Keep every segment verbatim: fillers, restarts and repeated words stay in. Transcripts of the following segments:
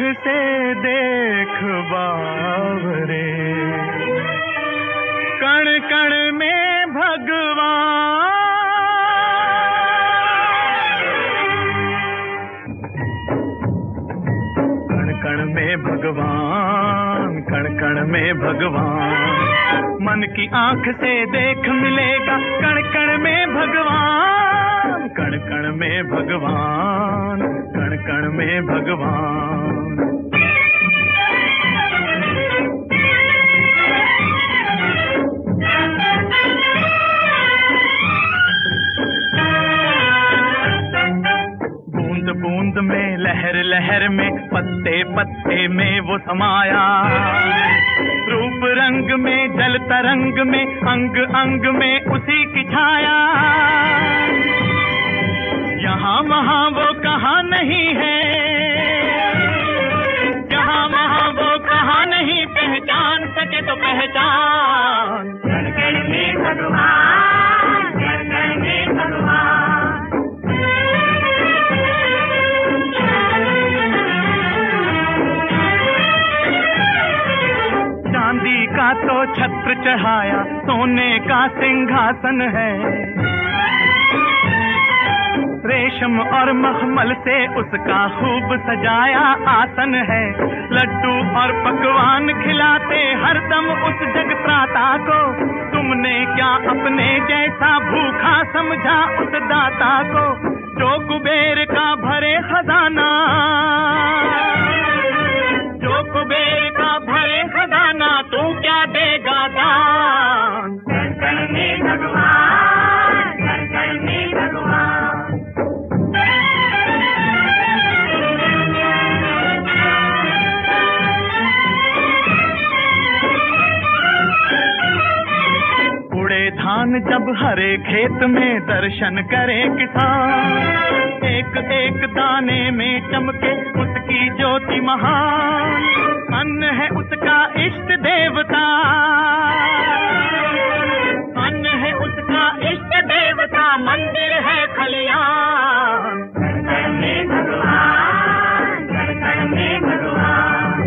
से देख बावरे, कण कण में भगवान, कण कण में भगवान, कण कण में भगवान। मन की आंख से देख मिलेगा कण कण में भगवान, कण कण में भगवान, कण कण में भगवान। बूंद बूंद में, लहर लहर में, पत्ते पत्ते में वो समाया, रूप रंग में, जल तरंग में, अंग अंग में उसी की छाया। यहाँ वहाँ वो कहाँ नहीं है, यहाँ वहाँ वो कहाँ नहीं, पहचान सके तो पहचान। कण कण में भगवान, कण कण में भगवान। चांदी का तो छत्र चढ़ाया, सोने का सिंहासन है, रेशम और मखमल से उसका खूब सजाया आसन है। लड्डू और पकवान खिलाते हरदम उस जगत्राता को, तुमने क्या अपने जैसा भूखा समझा उस दाता को, जो कुबेर का भरे खजाना, जो कुबेर का भरे खजाना, तू क्या देगा दान। कण कण में भगवान, कण कण में भगवान। उड़े धान जब हरे खेत में, दर्शन करे किसान, एक एक दाने में चमके उसकी ज्योति महान। अन्न है उसका इष्ट देवता, अन्न है उसका इष्ट देवता, मंदिर है खलियान। कण कण में भगवान, कण कण में भगवान।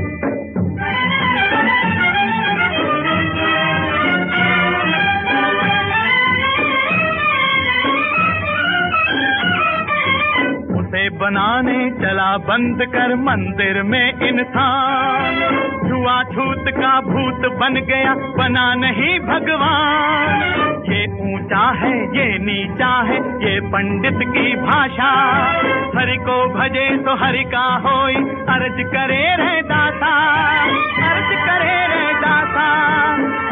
बनाने चला बंद कर मंदिर में इंसान, छुआछूत का भूत बन गया, बना नहीं भगवान। ये ऊंचा है ये नीचा है, ये पंडित की भाषा, हरि को भजे तो हरि का होई, अर्ज करे रे दाता, अर्ज करे रे दाता।